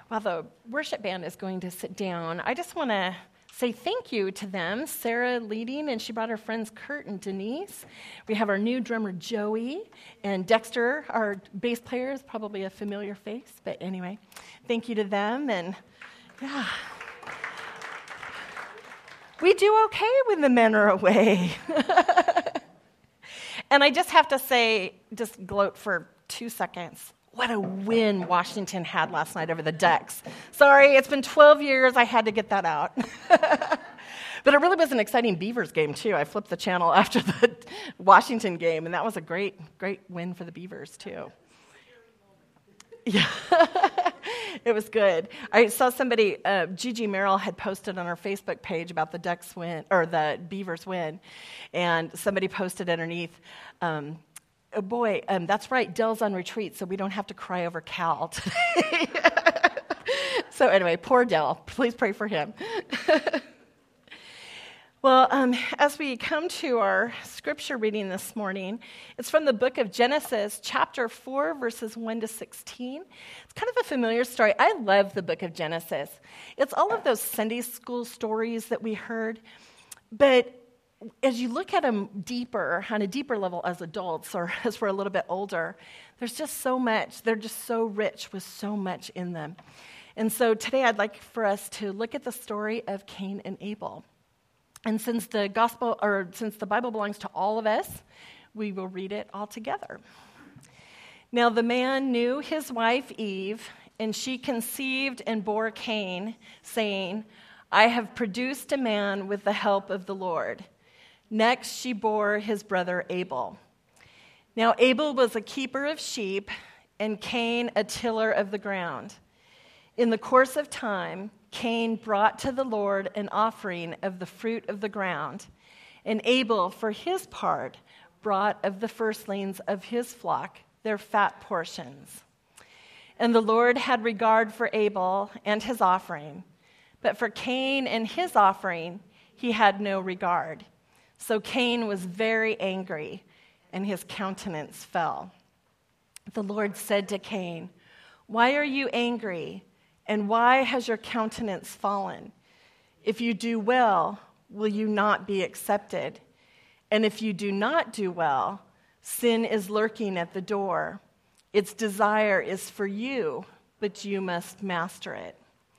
While the worship band is going to sit down, I just want to say thank you to them. Sarah leading, and she brought her friends Kurt and Denise. We have our new drummer Joey, and Dexter, our bass player, is probably a familiar face, but anyway, thank you to them. And yeah, we do okay when the men are away. And I just have to say, just gloat for 2 seconds. What a win Washington had last night over the Ducks. Sorry, it's been 12 years. I had to get that out. But it really was an exciting Beavers game, too. I flipped the channel after the Washington game, and that was a great, great win for the Beavers, too. Yeah, it was good. I saw somebody, Gigi Merrill had posted on her Facebook page about the Ducks win, or the Beavers win, and somebody posted underneath, oh boy, that's right, Dell's on retreat, so we don't have to cry over Cal today. So anyway, poor Dell. Please pray for him. Well, as we come to our scripture reading this morning, it's from the book of Genesis, chapter 4, verses 1 to 16. It's kind of a familiar story. I love the book of Genesis. It's all of those Sunday school stories that we heard, but as you look at them deeper, on a deeper level as adults or as we're a little bit older, there's just so much. They're just so rich with so much in them. And so today I'd like for us to look at the story of Cain and Abel. And since the Bible belongs to all of us, we will read it all together. Now the man knew his wife Eve, and she conceived and bore Cain, saying, I have produced a man with the help of the Lord. Next, she bore his brother Abel. Now, Abel was a keeper of sheep, and Cain a tiller of the ground. In the course of time, Cain brought to the Lord an offering of the fruit of the ground, and Abel, for his part, brought of the firstlings of his flock their fat portions. And the Lord had regard for Abel and his offering, but for Cain and his offering he had no regard. So Cain was very angry, and his countenance fell. The Lord said to Cain, Why are you angry, and why has your countenance fallen? If you do well, will you not be accepted? And if you do not do well, sin is lurking at the door. Its desire is for you, but you must master it.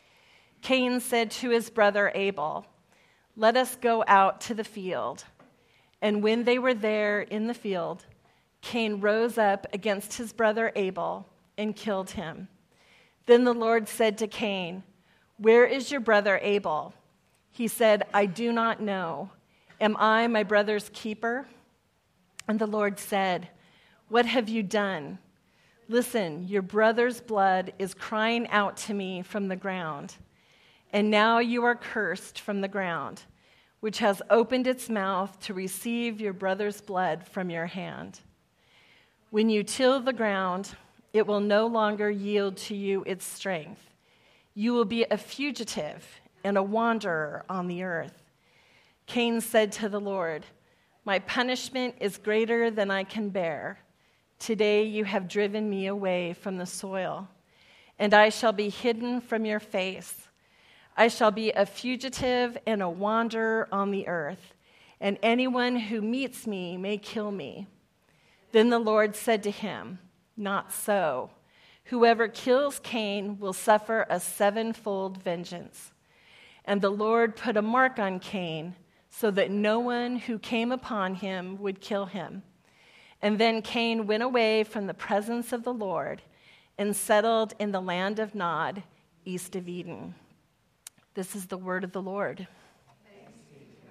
Cain said to his brother Abel, Let us go out to the field. And when they were there in the field, Cain rose up against his brother Abel and killed him. Then the Lord said to Cain, Where is your brother Abel? He said, I do not know. Am I my brother's keeper? And the Lord said, What have you done? Listen, your brother's blood is crying out to me from the ground. And now you are cursed from the ground, which has opened its mouth to receive your brother's blood from your hand. When you till the ground, it will no longer yield to you its strength. You will be a fugitive and a wanderer on the earth. Cain said to the Lord, My punishment is greater than I can bear. Today you have driven me away from the soil, and I shall be hidden from your face. I shall be a fugitive and a wanderer on the earth, and anyone who meets me may kill me. Then the Lord said to him, Not so. Whoever kills Cain will suffer a sevenfold vengeance. And the Lord put a mark on Cain so that no one who came upon him would kill him. And then Cain went away from the presence of the Lord and settled in the land of Nod, east of Eden. This is the word of the Lord. Thanks be to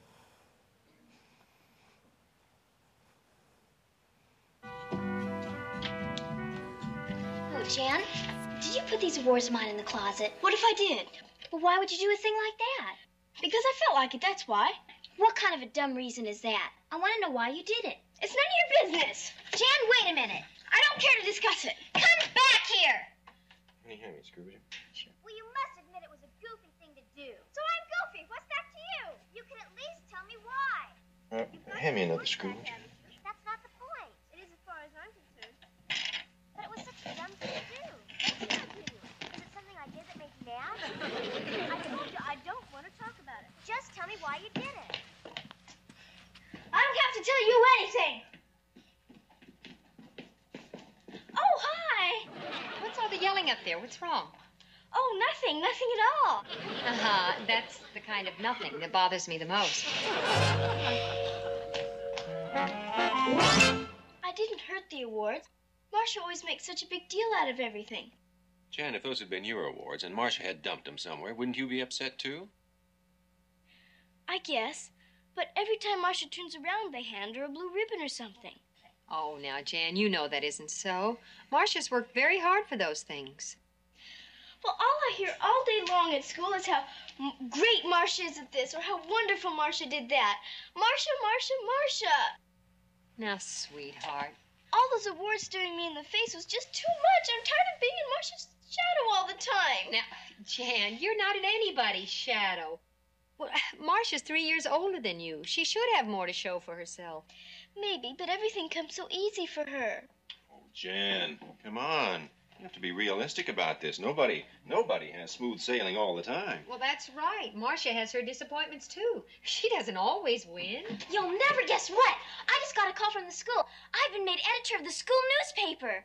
God. Oh, Jan, did you put these awards of mine in the closet? What if I did? Well, why would you do a thing like that? Because I felt like it, that's why. What kind of a dumb reason is that? I want to know why you did it. It's none of your business. Jan, wait a minute. I don't care to discuss it. Come back here. Can you hand me a screwdriver? Sure. Well, you must admit it was a goofy thing to do. So I'm goofy. What's that to you? You can at least tell me why. Hand me another screw. That's not the point. It is as far as I'm concerned. But it was such a dumb thing to do. What's your opinion? Is it something I anything. Oh, hi. What's all the yelling up there? What's wrong? Oh, nothing at all. That's the kind of nothing that bothers me the most. I didn't hurt the awards. Marcia always makes such a big deal out of everything. Jan, if those had been your awards and Marcia had dumped them somewhere, wouldn't you be upset too? I guess. But every time Marcia turns around, they hand her a blue ribbon or something. Oh, now, Jan, you know that isn't so. Marcia's worked very hard for those things. Well, all I hear all day long at school is how great Marcia is at this or how wonderful Marcia did that. Marcia, Marcia, Marcia. Now, sweetheart. All those awards staring me in the face was just too much. I'm tired of being in Marcia's shadow all the time. Now, Jan, you're not in anybody's shadow. Well, Marcia's 3 years older than you. She should have more to show for herself. Maybe, but everything comes so easy for her. Oh, Jan, come on. You have to be realistic about this. Nobody has smooth sailing all the time. Well, that's right. Marcia has her disappointments, too. She doesn't always win. You'll never guess what. I just got a call from the school. I've been made editor of the school newspaper.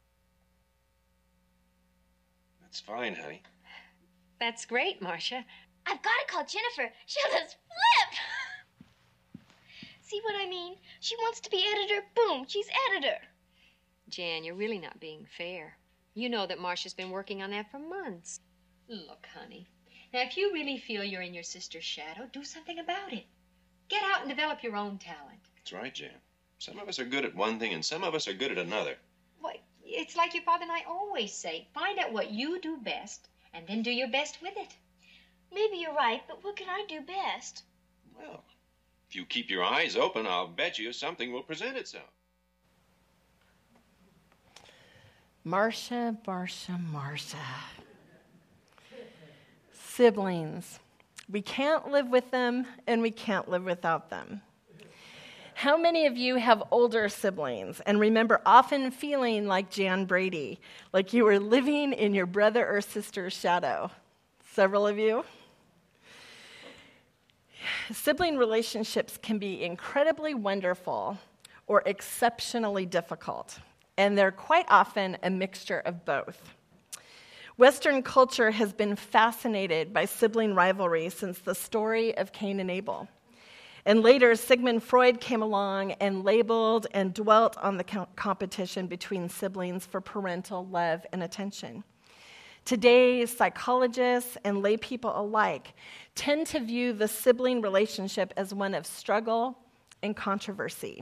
That's fine, honey. That's great, Marcia. I've got to call Jennifer. She'll just flip. See what I mean? She wants to be editor. Boom, she's editor. Jan, you're really not being fair. You know that Marcia's been working on that for months. Look, honey, now if you really feel you're in your sister's shadow, do something about it. Get out and develop your own talent. That's right, Jan. Some of us are good at one thing and some of us are good at another. Why, it's like your father and I always say, find out what you do best and then do your best with it. Maybe you're right, but what can I do best? Well, if you keep your eyes open, I'll bet you something will present itself. Marcia. Siblings. We can't live with them, and we can't live without them. How many of you have older siblings and remember often feeling like Jan Brady, like you were living in your brother or sister's shadow? Several of you? Sibling relationships can be incredibly wonderful or exceptionally difficult, and they're quite often a mixture of both. Western culture has been fascinated by sibling rivalry since the story of Cain and Abel. And later, Sigmund Freud came along and labeled and dwelt on the competition between siblings for parental love and attention. Today, psychologists and lay people alike tend to view the sibling relationship as one of struggle and controversy.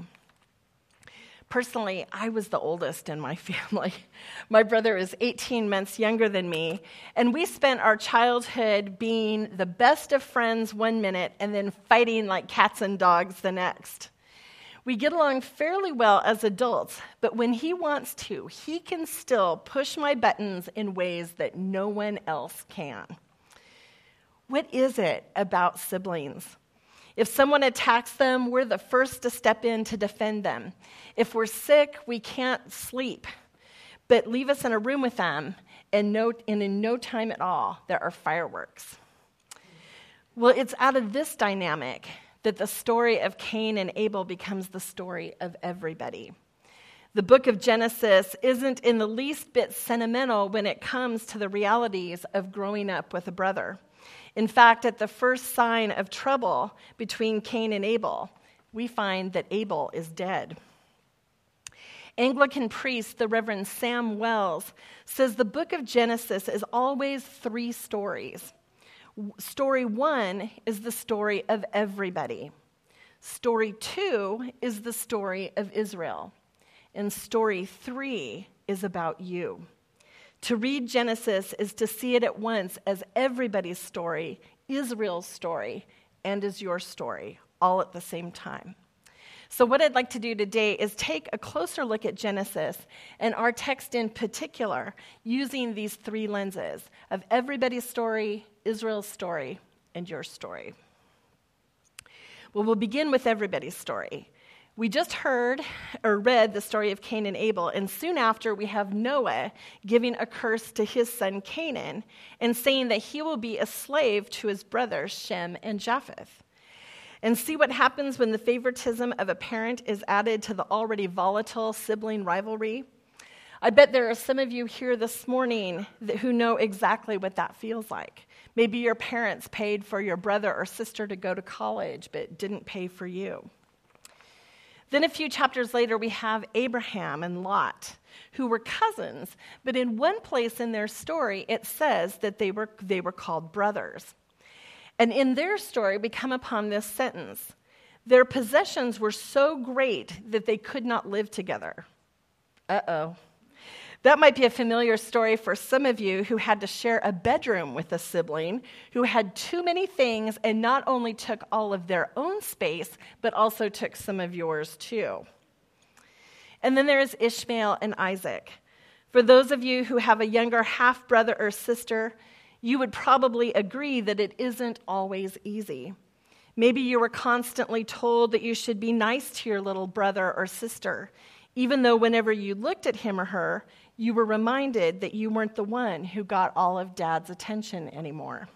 Personally, I was the oldest in my family. My brother is 18 months younger than me, and we spent our childhood being the best of friends one minute and then fighting like cats and dogs the next. We get along fairly well as adults, but when he wants to, he can still push my buttons in ways that no one else can. What is it about siblings? If someone attacks them, we're the first to step in to defend them. If we're sick, we can't sleep. But leave us in a room with them, and in no time at all, there are fireworks. Well, it's out of this dynamic that the story of Cain and Abel becomes the story of everybody. The book of Genesis isn't in the least bit sentimental when it comes to the realities of growing up with a brother. In fact, at the first sign of trouble between Cain and Abel, we find that Abel is dead. Anglican priest, the Reverend Sam Wells, says the book of Genesis is always three stories. Story one is the story of everybody. Story two is the story of Israel. And story three is about you. To read Genesis is to see it at once as everybody's story, Israel's story, and as your story, all at the same time. So what I'd like to do today is take a closer look at Genesis and our text in particular, using these three lenses of everybody's story, Israel's story, and your story. Well, we'll begin with everybody's story. We just heard or read the story of Cain and Abel, and soon after we have Noah giving a curse to his son Canaan and saying that he will be a slave to his brothers Shem and Japheth. And see what happens when the favoritism of a parent is added to the already volatile sibling rivalry? I bet there are some of you here this morning who know exactly what that feels like. Maybe your parents paid for your brother or sister to go to college, but didn't pay for you. Then a few chapters later, we have Abraham and Lot, who were cousins, but in one place in their story, it says that they were called brothers. And in their story, we come upon this sentence: their possessions were so great that they could not live together. Uh-oh. That might be a familiar story for some of you who had to share a bedroom with a sibling who had too many things and not only took all of their own space, but also took some of yours too. And then there's Ishmael and Isaac. For those of you who have a younger half-brother or sister, you would probably agree that it isn't always easy. Maybe you were constantly told that you should be nice to your little brother or sister, even though whenever you looked at him or her, you were reminded that you weren't the one who got all of Dad's attention anymore.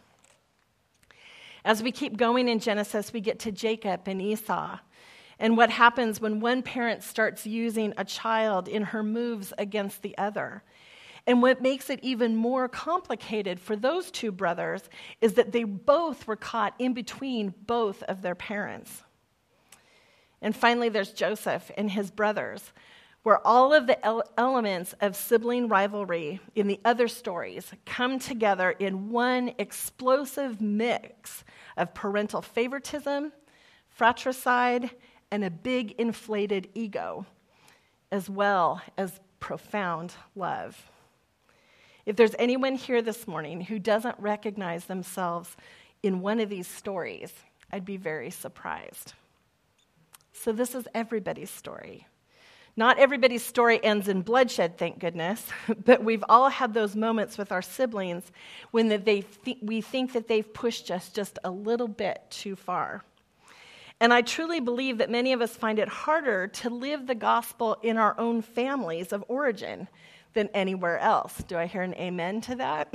As we keep going in Genesis, we get to Jacob and Esau, and what happens when one parent starts using a child in her moves against the other. And what makes it even more complicated for those two brothers is that they both were caught in between both of their parents. And finally, there's Joseph and his brothers, where all of the elements of sibling rivalry in the other stories come together in one explosive mix of parental favoritism, fratricide, and a big inflated ego, as well as profound love. If there's anyone here this morning who doesn't recognize themselves in one of these stories, I'd be very surprised. So this is everybody's story. Not everybody's story ends in bloodshed, thank goodness, but we've all had those moments with our siblings when we think that they've pushed us just a little bit too far. And I truly believe that many of us find it harder to live the gospel in our own families of origin than anywhere else. Do I hear an amen to that?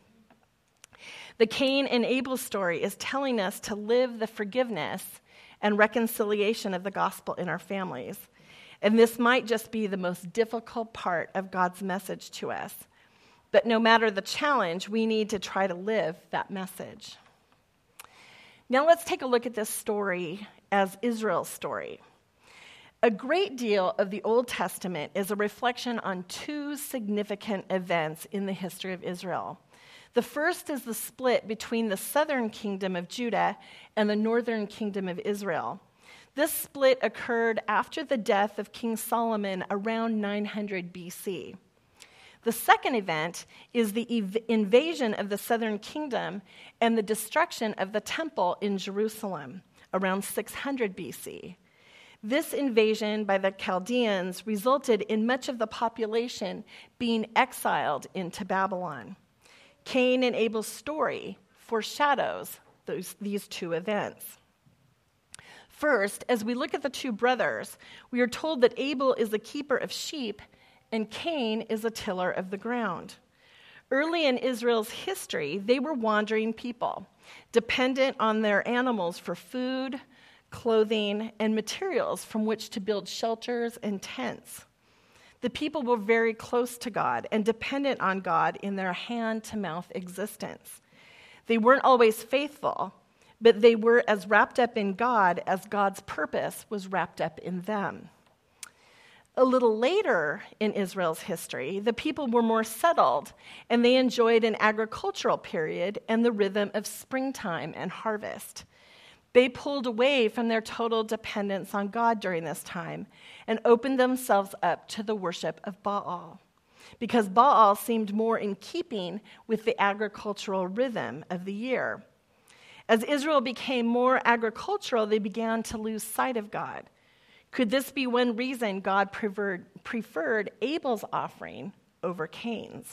The Cain and Abel story is telling us to live the forgiveness and reconciliation of the gospel in our families. And this might just be the most difficult part of God's message to us. But no matter the challenge, we need to try to live that message. Now let's take a look at this story as Israel's story. A great deal of the Old Testament is a reflection on two significant events in the history of Israel. The first is the split between the southern kingdom of Judah and the northern kingdom of Israel. This split occurred after the death of King Solomon around 900 BC. The second event is the invasion of the southern kingdom and the destruction of the temple in Jerusalem around 600 BC. This invasion by the Chaldeans resulted in much of the population being exiled into Babylon. Cain and Abel's story foreshadows these two events. First, as we look at the two brothers, we are told that Abel is a keeper of sheep and Cain is a tiller of the ground. Early in Israel's history, they were wandering people, dependent on their animals for food, clothing, and materials from which to build shelters and tents. The people were very close to God and dependent on God in their hand-to-mouth existence. They weren't always faithful, but they were as wrapped up in God as God's purpose was wrapped up in them. A little later in Israel's history, the people were more settled, and they enjoyed an agricultural period and the rhythm of springtime and harvest. They pulled away from their total dependence on God during this time and opened themselves up to the worship of Baal, because Baal seemed more in keeping with the agricultural rhythm of the year. As Israel became more agricultural, they began to lose sight of God. Could this be one reason God preferred Abel's offering over Cain's?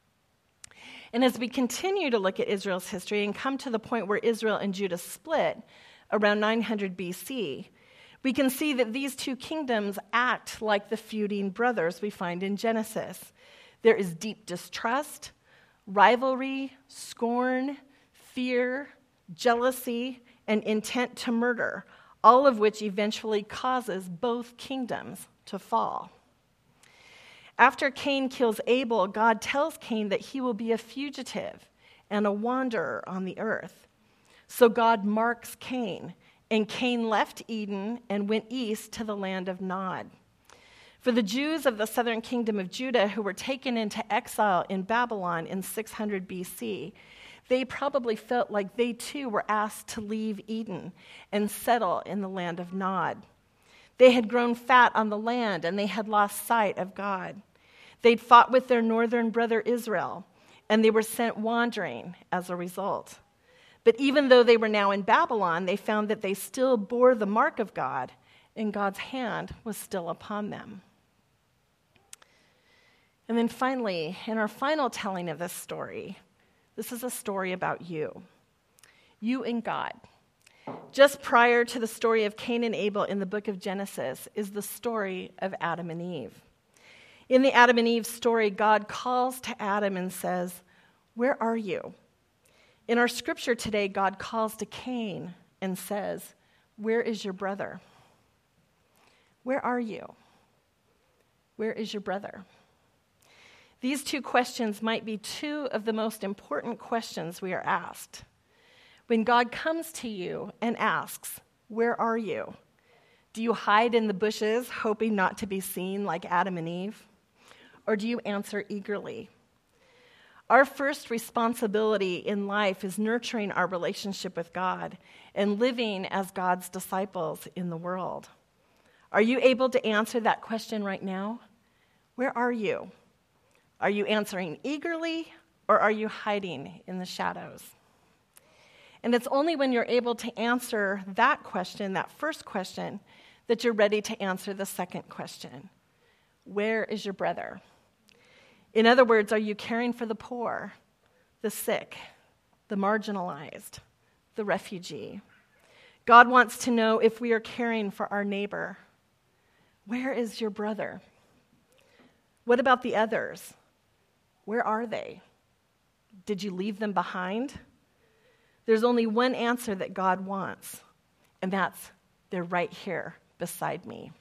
And as we continue to look at Israel's history and come to the point where Israel and Judah split around 900 BC, we can see that these two kingdoms act like the feuding brothers we find in Genesis. There is deep distrust, rivalry, scorn, fear, jealousy, and intent to murder, all of which eventually causes both kingdoms to fall. After Cain kills Abel, God tells Cain that he will be a fugitive and a wanderer on the earth. So God marks Cain, and Cain left Eden and went east to the land of Nod. For the Jews of the southern kingdom of Judah who were taken into exile in Babylon in 600 BC, they probably felt like they too were asked to leave Eden and settle in the land of Nod. They had grown fat on the land and they had lost sight of God. They'd fought with their northern brother Israel, and they were sent wandering as a result. But even though they were now in Babylon, they found that they still bore the mark of God, and God's hand was still upon them. And then finally, in our final telling of this story, this is a story about you and God. Just prior to the story of Cain and Abel in the book of Genesis is the story of Adam and Eve. In the Adam and Eve story, God calls to Adam and says, "Where are you?" In our scripture today, God calls to Cain and says, "Where is your brother?" Where are you? Where is your brother? These two questions might be two of the most important questions we are asked. When God comes to you and asks, "Where are you?" do you hide in the bushes, hoping not to be seen like Adam and Eve? Or do you answer eagerly? Our first responsibility in life is nurturing our relationship with God and living as God's disciples in the world. Are you able to answer that question right now? Where are you? Are you answering eagerly, or are you hiding in the shadows? And it's only when you're able to answer that question, that first question, that you're ready to answer the second question. Where is your brother? In other words, are you caring for the poor, the sick, the marginalized, the refugee? God wants to know if we are caring for our neighbor. Where is your brother? What about the others? Where are they? Did you leave them behind? There's only one answer that God wants, and that's, they're right here beside me.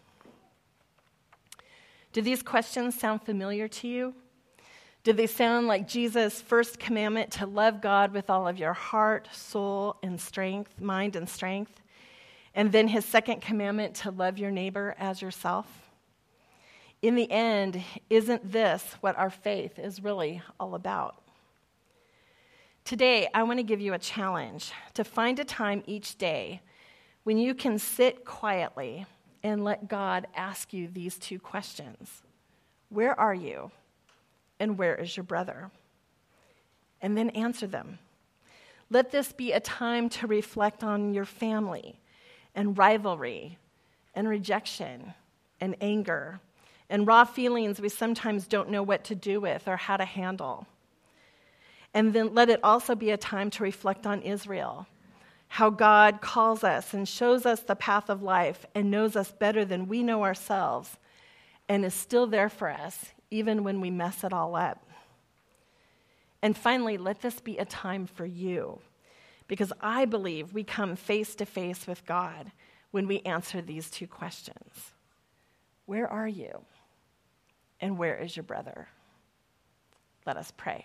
Do these questions sound familiar to you? Do they sound like Jesus' first commandment to love God with all of your heart, soul, and strength, mind and strength, and then his second commandment to love your neighbor as yourself? In the end, isn't this what our faith is really all about? Today, I want to give you a challenge to find a time each day when you can sit quietly and let God ask you these two questions. Where are you? And where is your brother? And then answer them. Let this be a time to reflect on your family and rivalry and rejection and anger and raw feelings we sometimes don't know what to do with or how to handle. And then let it also be a time to reflect on Israel, how God calls us and shows us the path of life and knows us better than we know ourselves and is still there for us even when we mess it all up. And finally, let this be a time for you, because I believe we come face to face with God when we answer these two questions. Where are you? And where is your brother? Let us pray.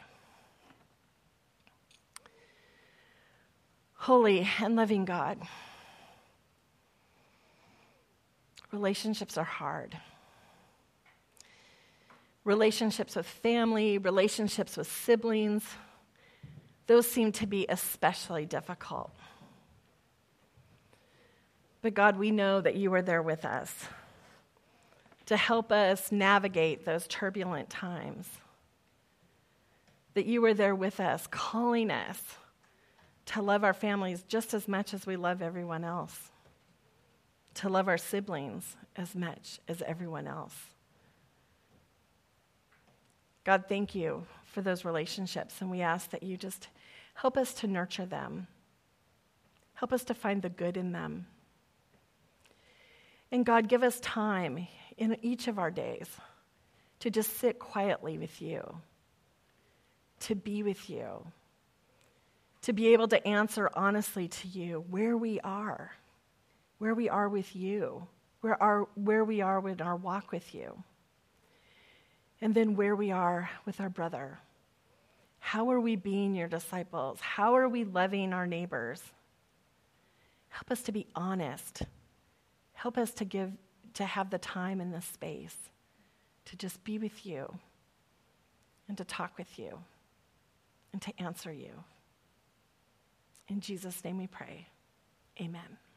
Holy and loving God, relationships are hard. Relationships with family, relationships with siblings, those seem to be especially difficult. But God, we know that you are there with us to help us navigate those turbulent times. That you are there with us, calling us to love our families just as much as we love everyone else, to love our siblings as much as everyone else. God, thank you for those relationships, and we ask that you just help us to nurture them. Help us to find the good in them. And God, give us time in each of our days to just sit quietly with you, to be with you, to be able to answer honestly to you where we are with you, where we are in our walk with you, and then where we are with our brother. How are we being your disciples? How are we loving our neighbors? Help us to be honest. Help us to have the time and the space to just be with you and to talk with you and to answer you. In Jesus' name we pray. Amen.